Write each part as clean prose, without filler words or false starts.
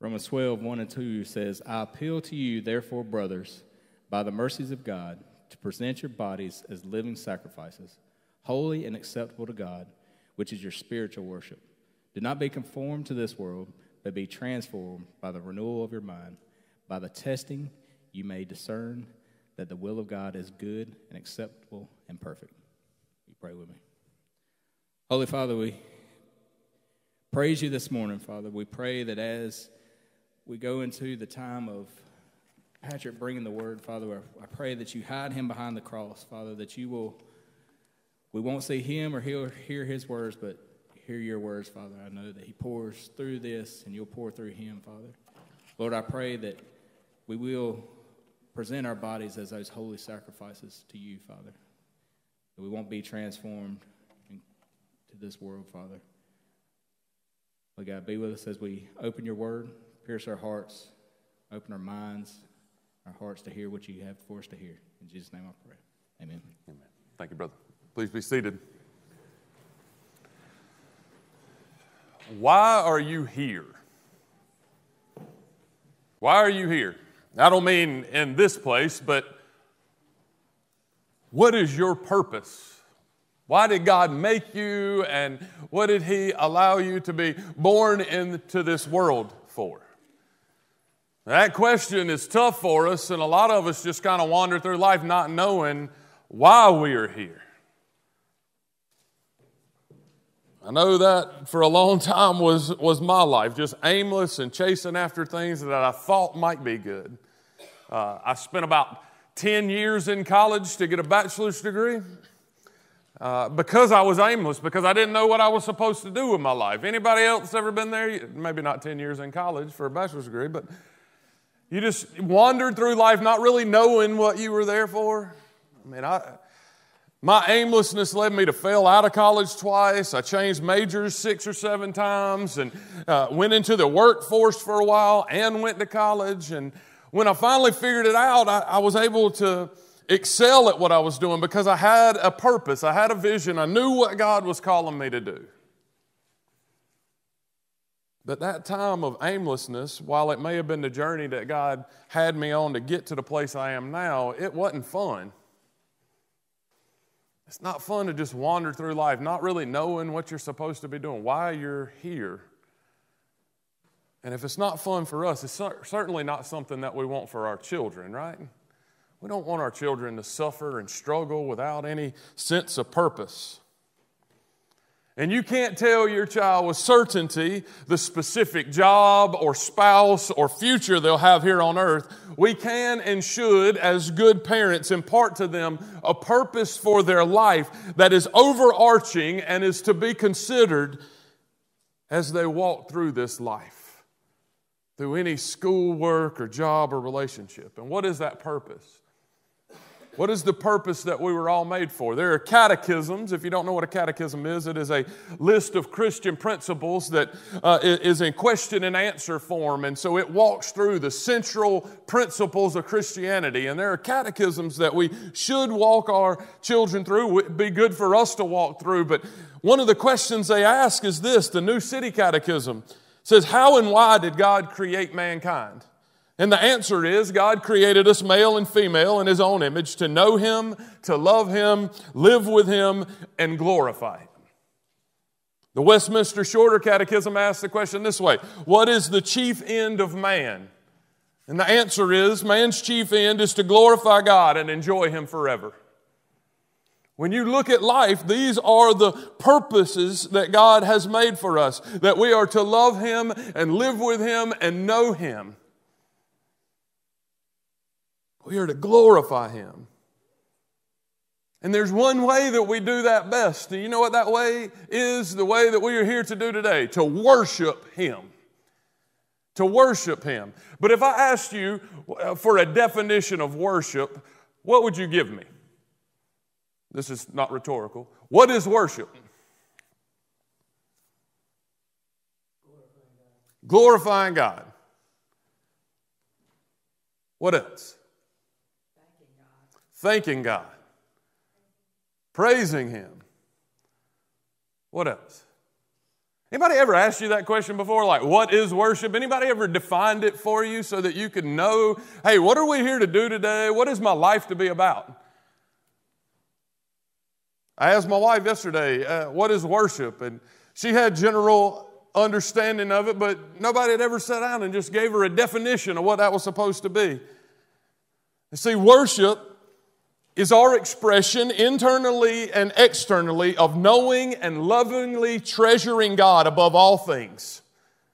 Romans 12, 1 and 2 says, I appeal to you, therefore, brothers, by the mercies of God, to present your bodies as living sacrifices, holy and acceptable to God, which is your spiritual worship. Do not be conformed to this world, but be transformed by the renewal of your mind. By the testing you may discern that the will of God is good and acceptable and perfect. You pray with me. Holy Father, we praise you this morning, Father. We pray that as we go into the time of Patrick bringing the word, Father, I pray that you hide him behind the cross, Father, that we won't see him or hear his words, but hear your words, Father. I know that he pours through this and you'll pour through him, Father. Lord, I pray that we will present our bodies as those holy sacrifices to you, Father, that we won't be transformed to this world, Father. Lord God, be with us as we open your word, pierce our hearts, open our minds, our hearts to hear what you have for us to hear. In Jesus' name I pray. Amen. Amen. Thank you, brother. Please be seated. Why are you here? Why are you here? I don't mean in this place, but what is your purpose? Why did God make you, and what did He allow you to be born into this world for? That question is tough for us, and a lot of us just kind of wander through life not knowing why we are here. I know that for a long time was my life, just aimless and chasing after things that I thought might be good. I spent about 10 years in college to get a bachelor's degree because I was aimless, because I didn't know what I was supposed to do with my life. Anybody else ever been there? Maybe not 10 years in college for a bachelor's degree, but you just wandered through life not really knowing what you were there for. I mean, my aimlessness led me to fail out of college twice. I changed majors 6 or 7 times and went into the workforce for a while and went to college. And when I finally figured it out, I was able to excel at what I was doing because I had a purpose. I had a vision. I knew what God was calling me to do. But that time of aimlessness, while it may have been the journey that God had me on to get to the place I am now, it wasn't fun. It's not fun to just wander through life, not really knowing what you're supposed to be doing, why you're here. And if it's not fun for us, it's certainly not something that we want for our children, right? We don't want our children to suffer and struggle without any sense of purpose. And you can't tell your child with certainty the specific job or spouse or future they'll have here on earth. We can and should, as good parents, impart to them a purpose for their life that is overarching and is to be considered as they walk through this life, through any school work or job or relationship. And what is that purpose? What is the purpose that we were all made for? There are catechisms. If you don't know what a catechism is, it is a list of Christian principles that is in question and answer form. And so it walks through the central principles of Christianity. And there are catechisms that we should walk our children through. It would be good for us to walk through. But one of the questions they ask is this. The New City Catechism says, how and why did God create mankind? And the answer is God created us male and female in His own image to know Him, to love Him, live with Him, and glorify Him. The Westminster Shorter Catechism asks the question this way: what is the chief end of man? And the answer is man's chief end is to glorify God and enjoy Him forever. When you look at life, these are the purposes that God has made for us, that we are to love Him and live with Him and know Him. We are to glorify Him. And there's one way that we do that best. Do you know what that way is? The way that we are here to do today, to worship Him. To worship Him. But if I asked you for a definition of worship, what would you give me? This is not rhetorical. What is worship? Glorifying God. What else? Thanking God. Praising Him. What else? Anybody ever asked you that question before? Like, what is worship? Anybody ever defined it for you so that you could know, hey, what are we here to do today? What is my life to be about? I asked my wife yesterday, what is worship? And she had general understanding of it, but nobody had ever sat down and just gave her a definition of what that was supposed to be. You see, worship is our expression internally and externally of knowing and lovingly treasuring God above all things.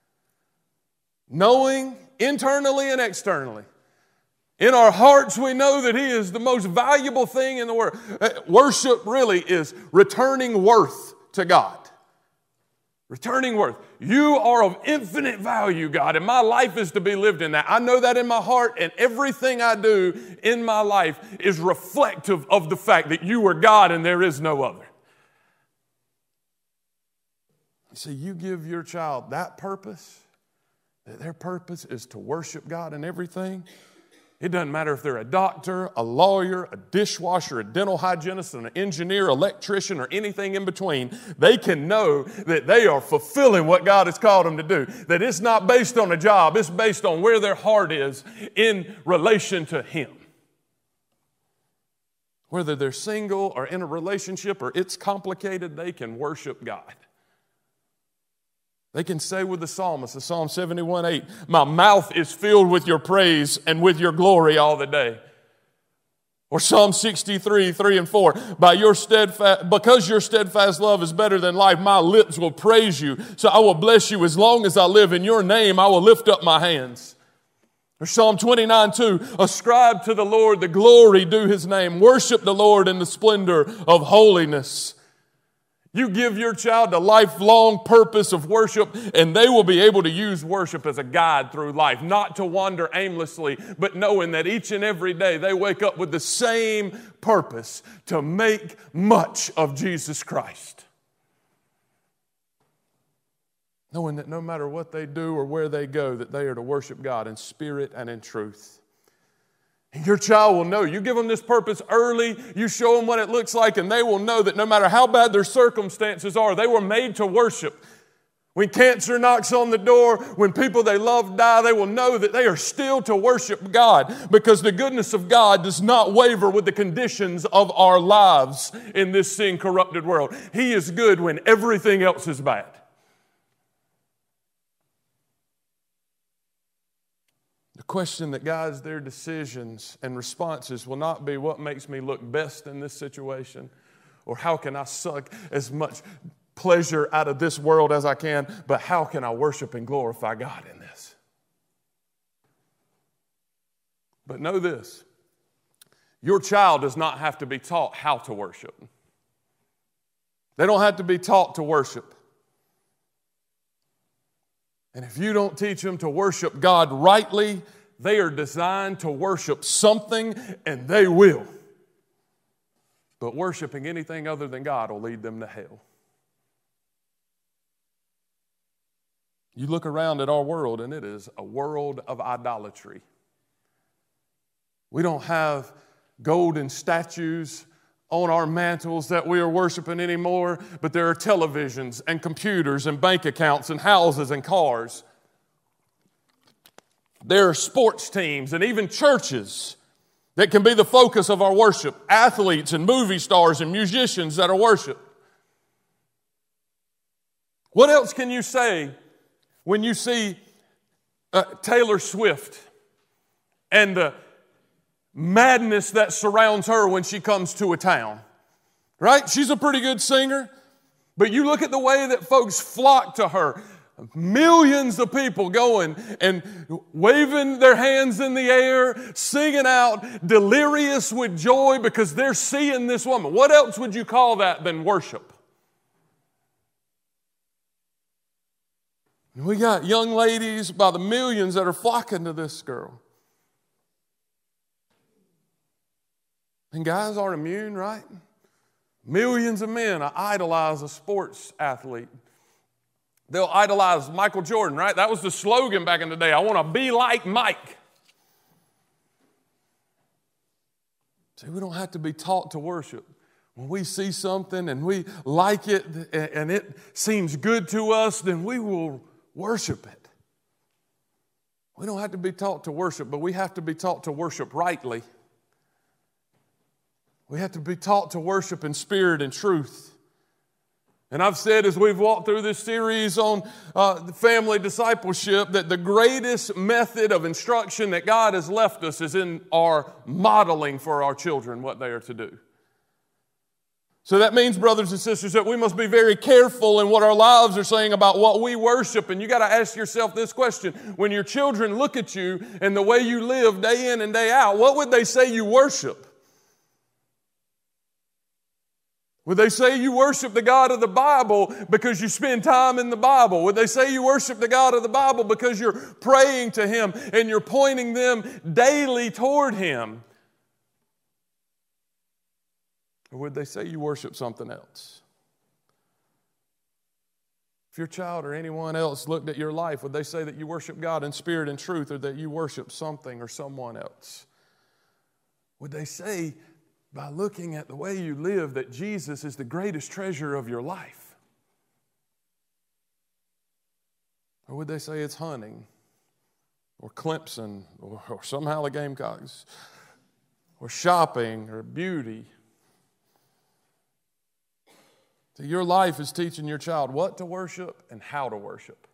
Knowing internally and externally. In our hearts, we know that He is the most valuable thing in the world. Worship really is returning worth to God. Returning worth. You are of infinite value, God, and my life is to be lived in that. I know that in my heart, and everything I do in my life is reflective of the fact that you are God and there is no other. So you give your child that purpose, that their purpose is to worship God in everything. It doesn't matter if they're a doctor, a lawyer, a dishwasher, a dental hygienist, an engineer, electrician, or anything in between. They can know that they are fulfilling what God has called them to do. That it's not based on a job. It's based on where their heart is in relation to Him. Whether they're single or in a relationship or it's complicated, they can worship God. They can say with the psalmist, in Psalm 71:8, my mouth is filled with your praise and with your glory all the day. Or Psalm 63:3-4, because your steadfast love is better than life, my lips will praise you. So I will bless you as long as I live. In your name I will lift up my hands. Or Psalm 29:2, ascribe to the Lord the glory due His name. Worship the Lord in the splendor of holiness. You give your child the lifelong purpose of worship, and they will be able to use worship as a guide through life, not to wander aimlessly, but knowing that each and every day they wake up with the same purpose, to make much of Jesus Christ. Knowing that no matter what they do or where they go, that they are to worship God in spirit and in truth. And your child will know. You give them this purpose early, you show them what it looks like, and they will know that no matter how bad their circumstances are, they were made to worship. When cancer knocks on the door, when people they love die, they will know that they are still to worship God, because the goodness of God does not waver with the conditions of our lives in this sin-corrupted world. He is good when everything else is bad. The question that guides their decisions and responses will not be what makes me look best in this situation, or how can I suck as much pleasure out of this world as I can, but how can I worship and glorify God in this? But know this, your child does not have to be taught how to worship. They don't have to be taught to worship. And if you don't teach them to worship God rightly, they are designed to worship something, and they will. But worshiping anything other than God will lead them to hell. You look around at our world, and it is a world of idolatry. We don't have golden statues on our mantles that we are worshiping anymore, but there are televisions and computers and bank accounts and houses and cars. There are sports teams and even churches that can be the focus of our worship. Athletes and movie stars and musicians that are worshiped. What else can you say when you see Taylor Swift and the madness that surrounds her when she comes to a town? Right? She's a pretty good singer, but you look at the way that folks flock to her. Millions of people going and waving their hands in the air, singing out, delirious with joy because they're seeing this woman. What else would you call that than worship? We got young ladies by the millions that are flocking to this girl. And guys aren't immune, right? Millions of men idolize a sports athlete. They'll idolize Michael Jordan, right? That was the slogan back in the day. I want to be like Mike. See, we don't have to be taught to worship. When we see something and we like it and it seems good to us, then we will worship it. We don't have to be taught to worship, but we have to be taught to worship rightly. We have to be taught to worship in spirit and truth. And I've said as we've walked through this series on family discipleship that the greatest method of instruction that God has left us is in our modeling for our children what they are to do. So that means, brothers and sisters, that we must be very careful in what our lives are saying about what we worship. And you got to ask yourself this question. When your children look at you and the way you live day in and day out, what would they say you worship? Would they say you worship the God of the Bible because you spend time in the Bible? Would they say you worship the God of the Bible because you're praying to Him and you're pointing them daily toward Him? Or would they say you worship something else? If your child or anyone else looked at your life, would they say that you worship God in spirit and truth, or that you worship something or someone else? Would they say, by looking at the way you live, that Jesus is the greatest treasure of your life? Or would they say it's hunting, or Clemson, or somehow the Gamecocks, or shopping, or beauty? So your life is teaching your child what to worship and how to worship.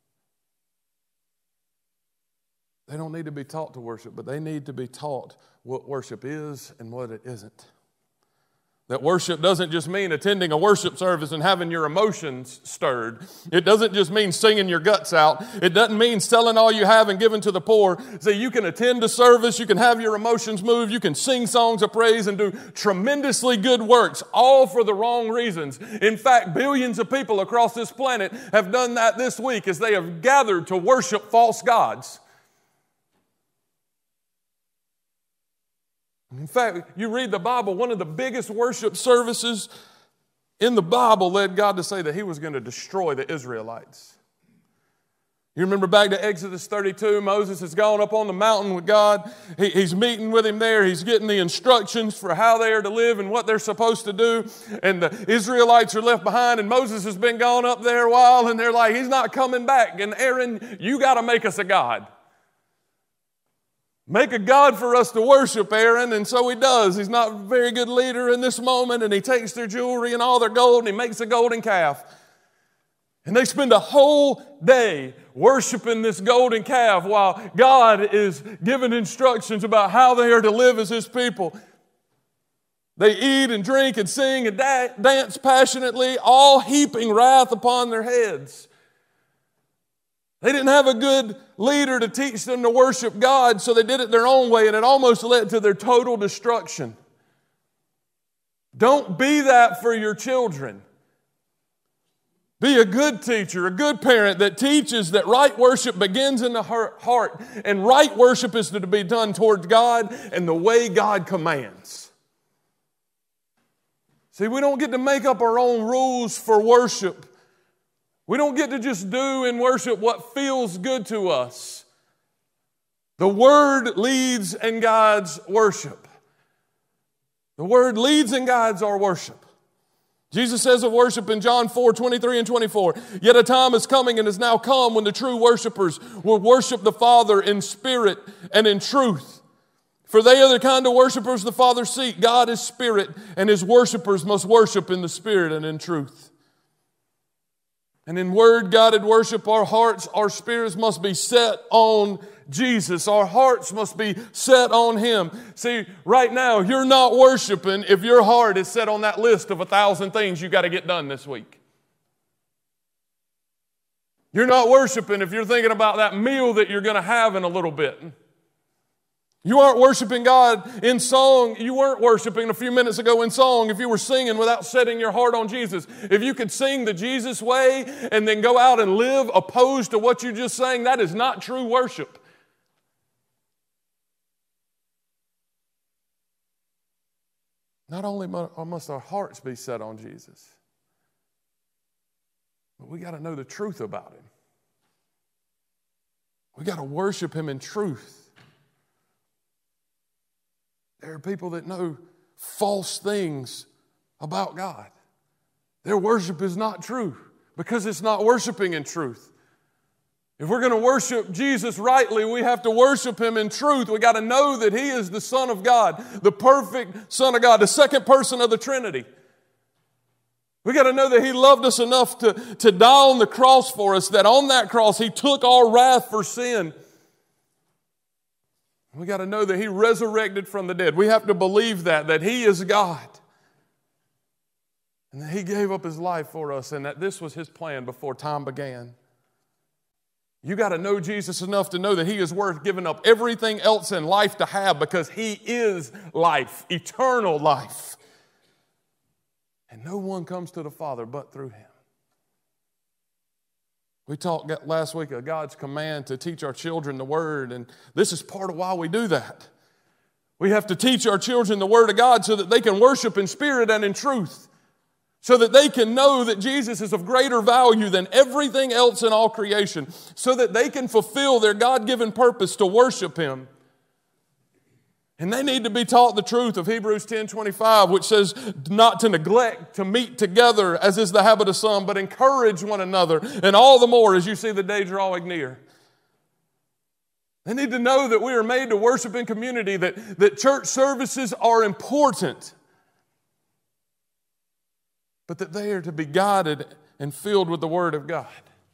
They don't need to be taught to worship, but they need to be taught what worship is and what it isn't. That worship doesn't just mean attending a worship service and having your emotions stirred. It doesn't just mean singing your guts out. It doesn't mean selling all you have and giving to the poor. See, you can attend a service, you can have your emotions moved, you can sing songs of praise and do tremendously good works, all for the wrong reasons. In fact, billions of people across this planet have done that this week as they have gathered to worship false gods. In fact, you read the Bible, one of the biggest worship services in the Bible led God to say that He was going to destroy the Israelites. You remember back to Exodus 32, Moses has gone up on the mountain with God. He's meeting with Him there. He's getting the instructions for how they are to live and what they're supposed to do. And the Israelites are left behind, and Moses has been gone up there a while, and they're like, He's not coming back. And Aaron, you got to make us a God. Make a God for us to worship, Aaron. And so he does. He's not a very good leader in this moment, and he takes their jewelry and all their gold, and he makes a golden calf. And they spend a whole day worshiping this golden calf while God is giving instructions about how they are to live as His people. They eat and drink and sing and dance passionately, all heaping wrath upon their heads. They didn't have a good leader to teach them to worship God, so they did it their own way, and it almost led to their total destruction. Don't be that for your children. Be a good teacher, a good parent that teaches that right worship begins in the heart, and right worship is to be done toward God and the way God commands. See, we don't get to make up our own rules for worship. We don't get to just do in worship what feels good to us. The Word leads and guides worship. The Word leads and guides our worship. Jesus says of worship in John 4:23 and 24, "Yet a time is coming and is now come when the true worshipers will worship the Father in spirit and in truth. For they are the kind of worshipers the Father seeks. God is spirit, and His worshipers must worship in the spirit and in truth." And in word-guided worship, our hearts, our spirits must be set on Jesus. Our hearts must be set on Him. See, right now, you're not worshiping if your heart is set on that list of 1,000 things you got to get done this week. You're not worshiping if you're thinking about that meal that you're going to have in a little bit. You aren't worshiping God in song. You weren't worshiping a few minutes ago in song if you were singing without setting your heart on Jesus. If you could sing the Jesus way and then go out and live opposed to what you just sang, that is not true worship. Not only must our hearts be set on Jesus, but we got to know the truth about Him. We got to worship Him in truth. There are people that know false things about God. Their worship is not true because it's not worshiping in truth. If we're going to worship Jesus rightly, we have to worship Him in truth. We got to know that He is the Son of God, the perfect Son of God, the second person of the Trinity. We got to know that He loved us enough to die on the cross for us, that on that cross He took our wrath for sin. We got to know that He resurrected from the dead. We have to believe that He is God. And that He gave up His life for us, and that this was His plan before time began. You got to know Jesus enough to know that He is worth giving up everything else in life to have, because He is life, eternal life. And no one comes to the Father but through Him. We talked last week of God's command to teach our children the Word, and this is part of why we do that. We have to teach our children the Word of God so that they can worship in spirit and in truth, so that they can know that Jesus is of greater value than everything else in all creation, so that they can fulfill their God-given purpose to worship Him. And they need to be taught the truth of Hebrews 10:25, which says not to neglect to meet together as is the habit of some, but encourage one another, and all the more as you see the day drawing near. They need to know that we are made to worship in community, that church services are important, but that they are to be guided and filled with the Word of God.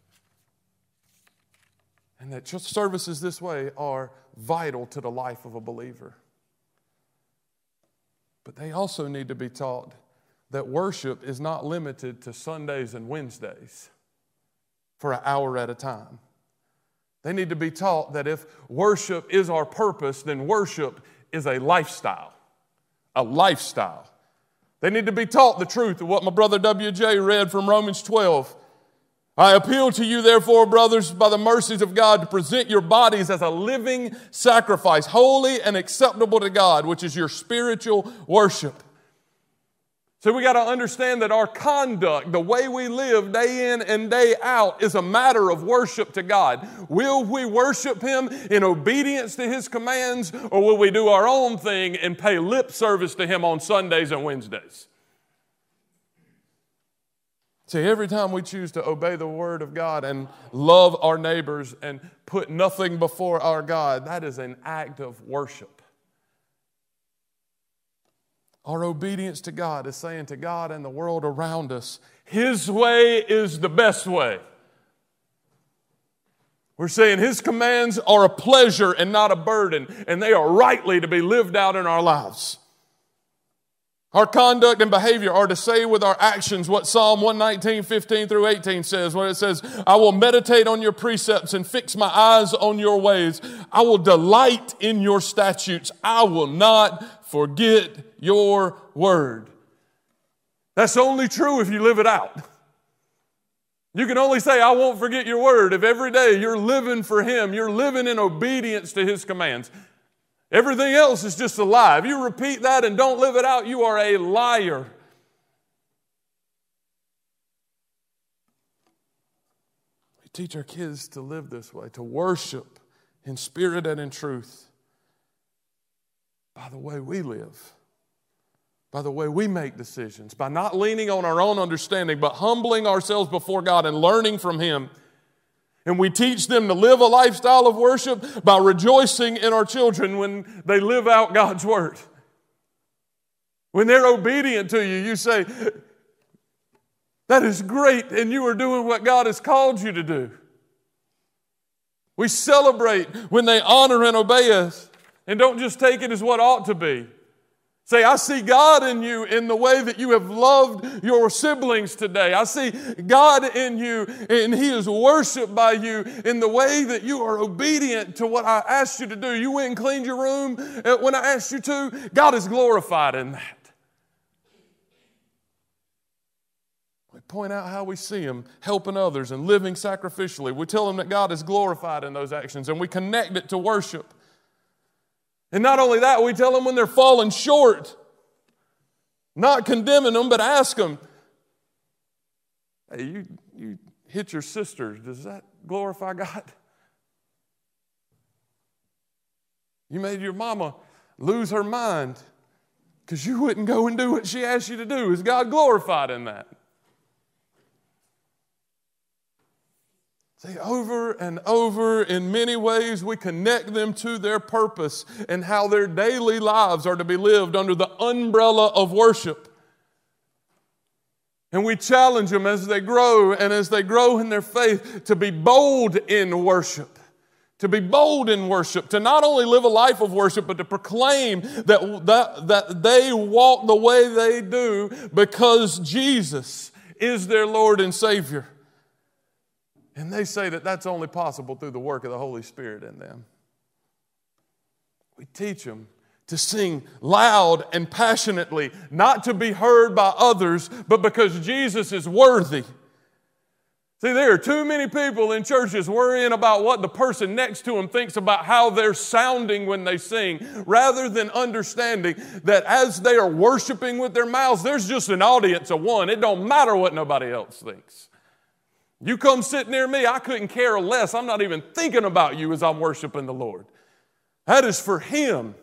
And that church services this way are vital to the life of a believer. But they also need to be taught that worship is not limited to Sundays and Wednesdays for an hour at a time. They need to be taught that if worship is our purpose, then worship is a lifestyle. A lifestyle. They need to be taught the truth of what my brother W.J. read from Romans 12. I appeal to you, therefore, brothers, by the mercies of God, to present your bodies as a living sacrifice, holy and acceptable to God, which is your spiritual worship. So we got to understand that our conduct, the way we live day in and day out, is a matter of worship to God. Will we worship Him in obedience to His commands, or will we do our own thing and pay lip service to Him on Sundays and Wednesdays? See, every time we choose to obey the Word of God and love our neighbors and put nothing before our God, that is an act of worship. Our obedience to God is saying to God and the world around us, His way is the best way. We're saying His commands are a pleasure and not a burden, and they are rightly to be lived out in our lives. Our conduct and behavior are to say with our actions what Psalm 119, 15 through 18 says, when it says, I will meditate on your precepts and fix my eyes on your ways. I will delight in your statutes. I will not forget your word. That's only true if you live it out. You can only say, I won't forget your word, if every day you're living for Him, you're living in obedience to His commands. Everything else is just a lie. If you repeat that and don't live it out, you are a liar. We teach our kids to live this way, to worship in spirit and in truth by the way we live, by the way we make decisions, by not leaning on our own understanding, but humbling ourselves before God and learning from Him. And we teach them to live a lifestyle of worship by rejoicing in our children when they live out God's word. When they're obedient to you, you say, that is great, and you are doing what God has called you to do. We celebrate when they honor and obey us, and don't just take it as what ought to be. Say, I see God in you in the way that you have loved your siblings today. I see God in you, and He is worshiped by you in the way that you are obedient to what I asked you to do. You went and cleaned your room when I asked you to. God is glorified in that. We point out how we see Him helping others and living sacrificially. We tell them that God is glorified in those actions, and we connect it to worship. And not only that, we tell them when they're falling short, not condemning them, but ask them, hey, you hit your sister. Does that glorify God? You made your mama lose her mind. Because you wouldn't go and do what she asked you to do. Is God glorified in that? See, over and over, in many ways, we connect them to their purpose and how their daily lives are to be lived under the umbrella of worship. And we challenge them as they grow and as they grow in their faith to be bold in worship. To be bold in worship, to not only live a life of worship, but to proclaim that they walk the way they do because Jesus is their Lord and Savior. And they say that that's only possible through the work of the Holy Spirit in them. We teach them to sing loud and passionately, not to be heard by others, but because Jesus is worthy. See, there are too many people in churches worrying about what the person next to them thinks about how they're sounding when they sing, rather than understanding that as they are worshiping with their mouths, there's just an audience of one. It don't matter what nobody else thinks. You come sit near me, I couldn't care less. I'm not even thinking about you as I'm worshiping the Lord. That is for Him.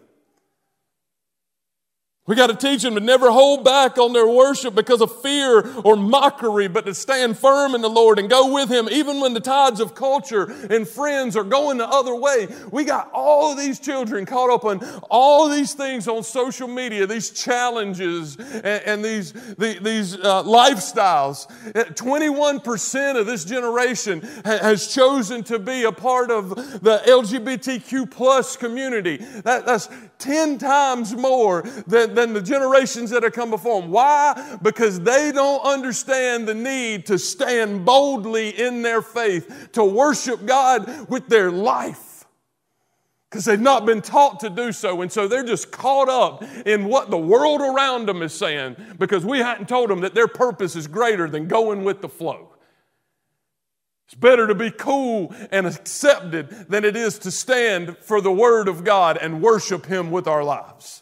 We got to teach them to never hold back on their worship because of fear or mockery, but to stand firm in the Lord and go with Him even when the tides of culture and friends are going the other way. We got all of these children caught up on all these things on social media, these challenges and these lifestyles. 21% of this generation has chosen to be a part of the LGBTQ plus community. That's 10 times more than the generations that have come before them. Why? Because they don't understand the need to stand boldly in their faith, to worship God with their life. Because they've not been taught to do so, and so they're just caught up in what the world around them is saying because we hadn't told them that their purpose is greater than going with the flow. It's better to be cool and accepted than it is to stand for the Word of God and worship Him with our lives.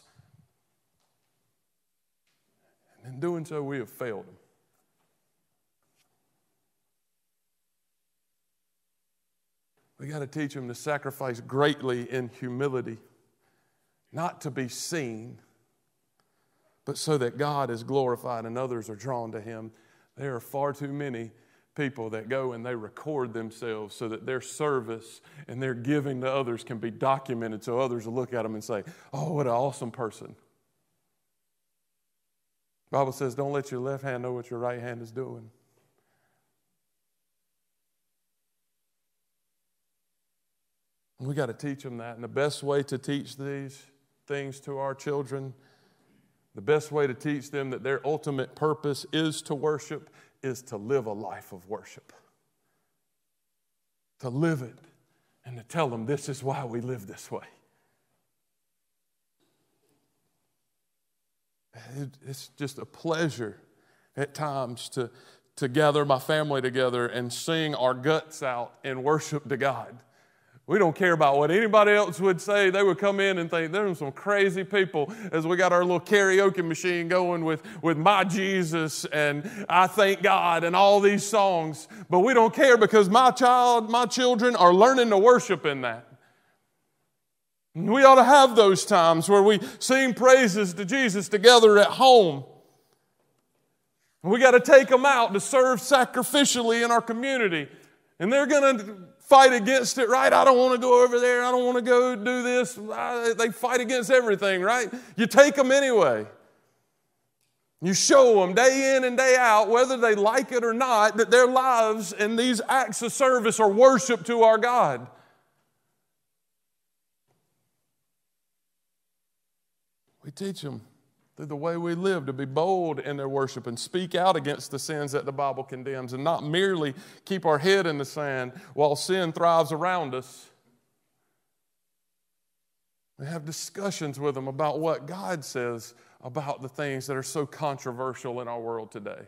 And in doing so, we have failed Him. We got to teach them to sacrifice greatly in humility, not to be seen, but so that God is glorified and others are drawn to Him. There are far too many people that go and they record themselves so that their service and their giving to others can be documented so others will look at them and say, oh, what an awesome person. The Bible says, don't let your left hand know what your right hand is doing. We got to teach them that. And the best way to teach these things to our children, the best way to teach them that their ultimate purpose is to worship, is to live a life of worship. To live it and to tell them this is why we live this way. It's just a pleasure at times to gather my family together and sing our guts out in worship to God. We don't care about what anybody else would say. They would come in and think, there's some crazy people, as we got our little karaoke machine going with My Jesus and I Thank God and all these songs. But we don't care because my children are learning to worship in that. We ought to have those times where we sing praises to Jesus together at home. We got to take them out to serve sacrificially in our community. And they're going to fight against it, right? I don't want to go over there. I don't want to go do this. They fight against everything, right? You take them anyway. You show them day in and day out, whether they like it or not, that their lives and these acts of service are worship to our God. We teach them through the way we live to be bold in their worship and speak out against the sins that the Bible condemns and not merely keep our head in the sand while sin thrives around us. We have discussions with them about what God says about the things that are so controversial in our world today.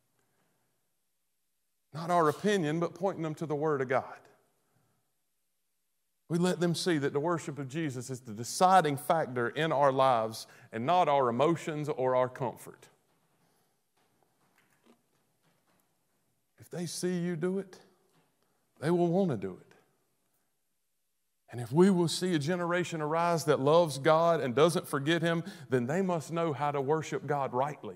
Not our opinion, but pointing them to the Word of God. We let them see that the worship of Jesus is the deciding factor in our lives and not our emotions or our comfort. If they see you do it, they will want to do it. And if we will see a generation arise that loves God and doesn't forget Him, then they must know how to worship God rightly.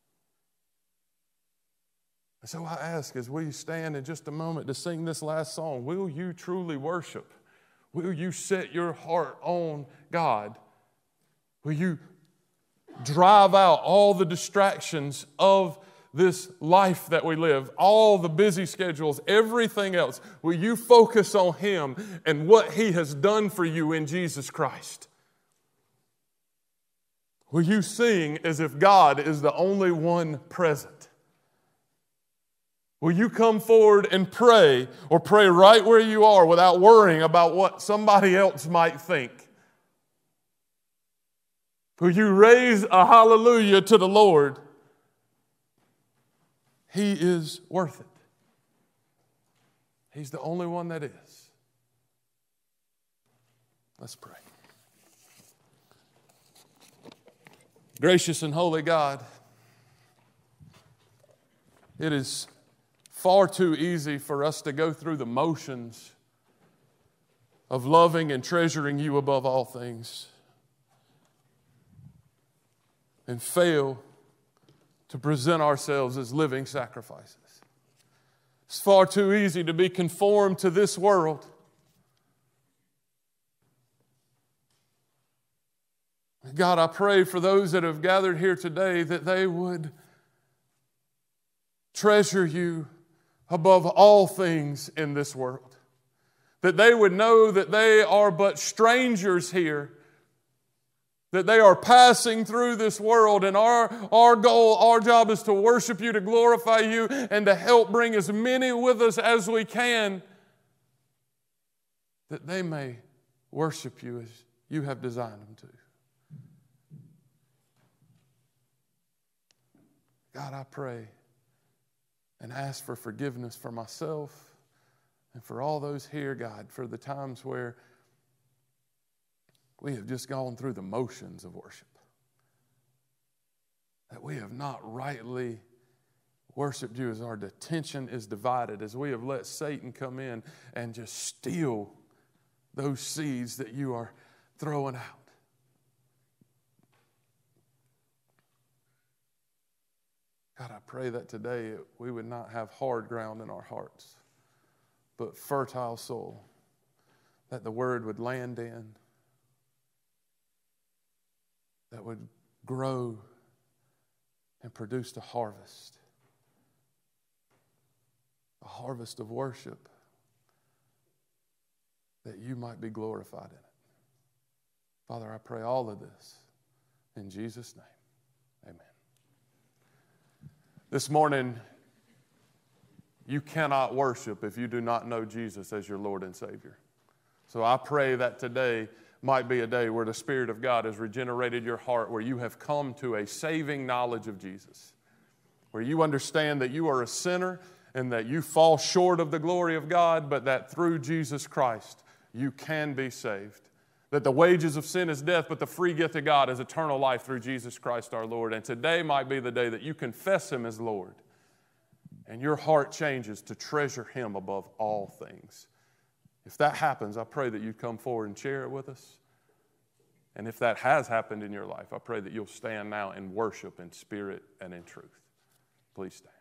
And so I ask, as we stand in just a moment to sing this last song, will you truly worship? Will you set your heart on God? Will you drive out all the distractions of this life that we live, all the busy schedules, everything else? Will you focus on Him and what He has done for you in Jesus Christ? Will you sing as if God is the only one present? Will you come forward and pray, or pray right where you are without worrying about what somebody else might think? Will you raise a hallelujah to the Lord? He is worth it. He's the only one that is. Let's pray. Gracious and holy God, it is far too easy for us to go through the motions of loving and treasuring You above all things and fail to present ourselves as living sacrifices. It's far too easy to be conformed to this world. God, I pray for those that have gathered here today that they would treasure You above all things in this world. That they would know that they are but strangers here, that they are passing through this world, and our goal, our job is to worship You, to glorify You, and to help bring as many with us as we can, that they may worship You as You have designed them to. God, I pray and ask for forgiveness for myself and for all those here, God, for the times where we have just gone through the motions of worship, that we have not rightly worshiped You, as our attention is divided, as we have let Satan come in and just steal those seeds that You are throwing out. God, I pray that today we would not have hard ground in our hearts, but fertile soil that the Word would land in, that would grow and produce a harvest of worship, that You might be glorified in it. Father, I pray all of this in Jesus' name. Amen. This morning, you cannot worship if you do not know Jesus as your Lord and Savior. So I pray that today might be a day where the Spirit of God has regenerated your heart, where you have come to a saving knowledge of Jesus, where you understand that you are a sinner and that you fall short of the glory of God, but that through Jesus Christ you can be saved. That the wages of sin is death, but the free gift of God is eternal life through Jesus Christ our Lord. And today might be the day that you confess Him as Lord, and your heart changes to treasure Him above all things. If that happens, I pray that you come forward and share it with us. And if that has happened in your life, I pray that you'll stand now and worship in spirit and in truth. Please stand.